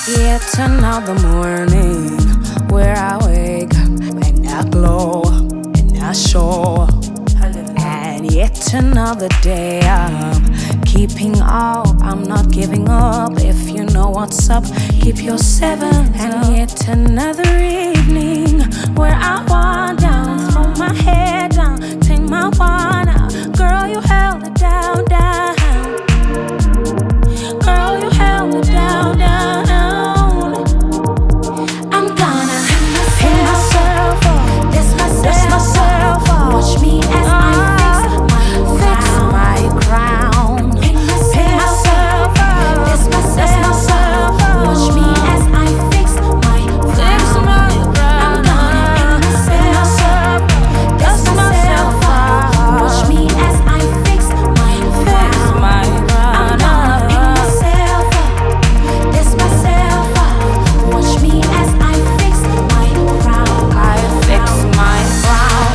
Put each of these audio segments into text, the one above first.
Yet another morning where I wake up and I glow and I show. And yet another day I'm keeping up, I'm not giving up. If you know what's up, keep your seven. And yet another evening where I wind down, throw my head down, take my wine out. Girl, you held it down, down. Girl, you held it down, down. I'm gonna pick myself up, dust myself up. Watch me as I fix my crown. Pick myself up, dust myself up. Watch me as I fix my crown. I'm gonna pick myself up, dust myself up. Watch me as I fix my crown. I'm gonna pick myself up, dust myself up. Watch me as I fix my crown. I fix my crown.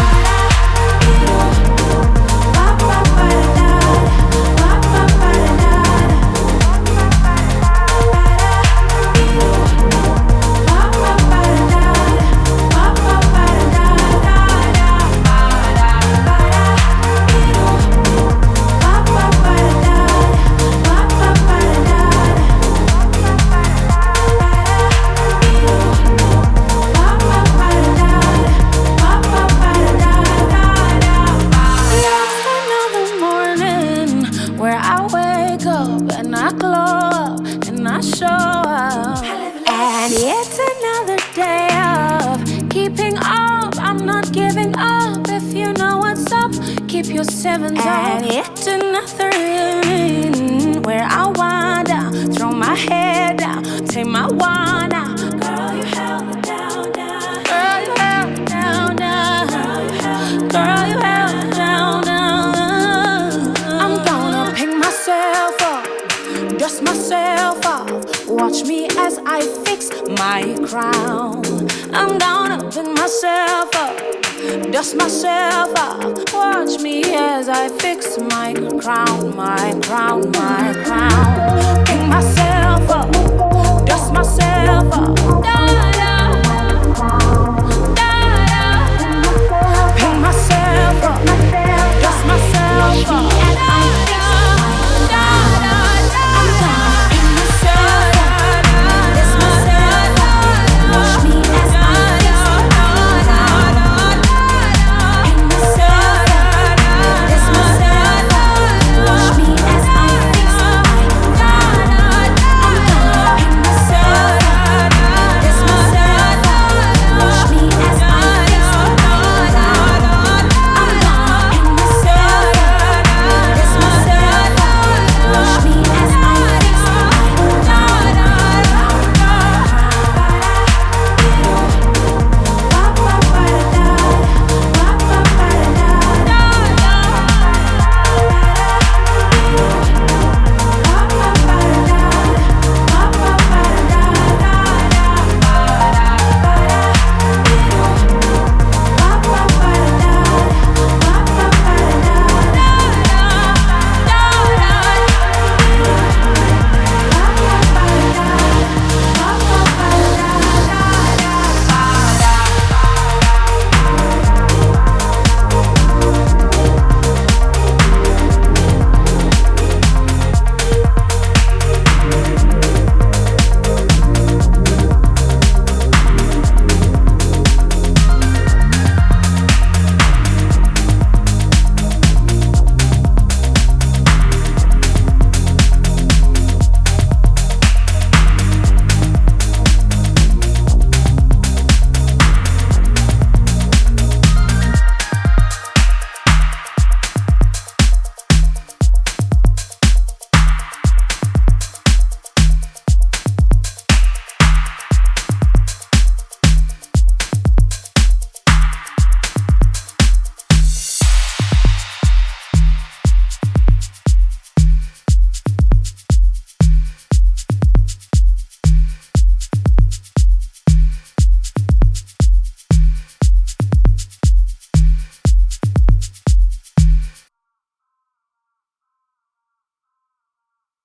Another morning where I wake up and I glow up and I show up. And yet another day of keeping up, I'm not giving up. If you know what's up, keep your sevens up. And yet another evening where I wind down, throw my head down, take my wine out. Girl, you held it down, down. Girl, you held it down, down. Girl, you held it down, down. I'm gonna pick myself up, dust myself off. Watch me as I fix my crown. I'm gonna pick myself up, dust myself off. Watch me as I fix my crown, my crown, my crown.